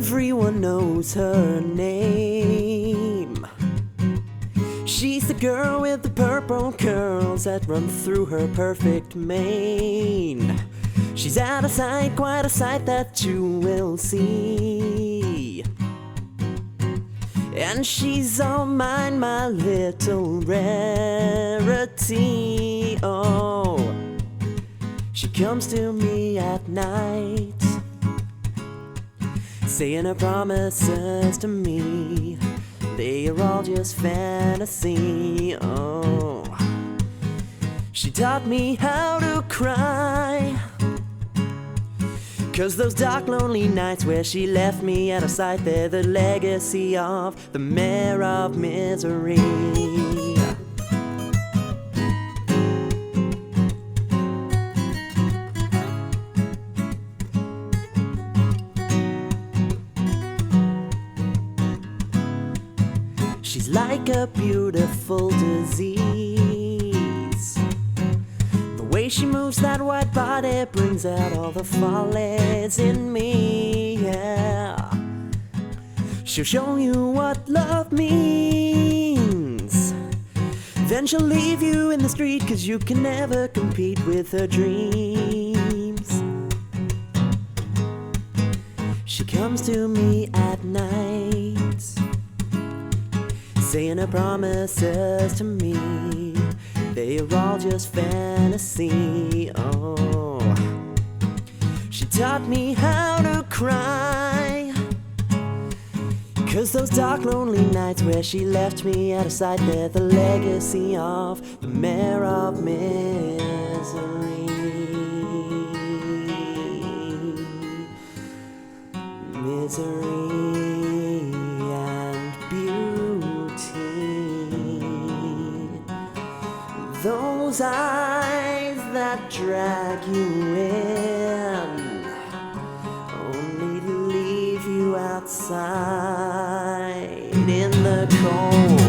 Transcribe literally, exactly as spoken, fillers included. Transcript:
Everyone knows her name. She's the girl with the purple curls that run through her perfect mane. She's out of sight, quite a sight that you will see. And she's all mine, my little rarity. Oh, she comes to me at night, saying her promises to me, they are all just fantasy. Oh, she taught me how to cry, 'cause those dark lonely nights where she left me out of sight, they're the legacy of the Mare of Misery. She's like a beautiful disease. The way she moves that white body brings out all the follies in me, yeah. She'll show you what love means, then she'll leave you in the street, 'cause you can never compete with her dreams. She comes to me at night, saying her promises to me, they are all just fantasy. Oh, she taught me how to cry, 'cause those dark lonely nights where she left me out of sight, they're the legacy of the Mare of Misery. Misery and beauty. Those eyes that drag you in, only to leave you outside in the cold.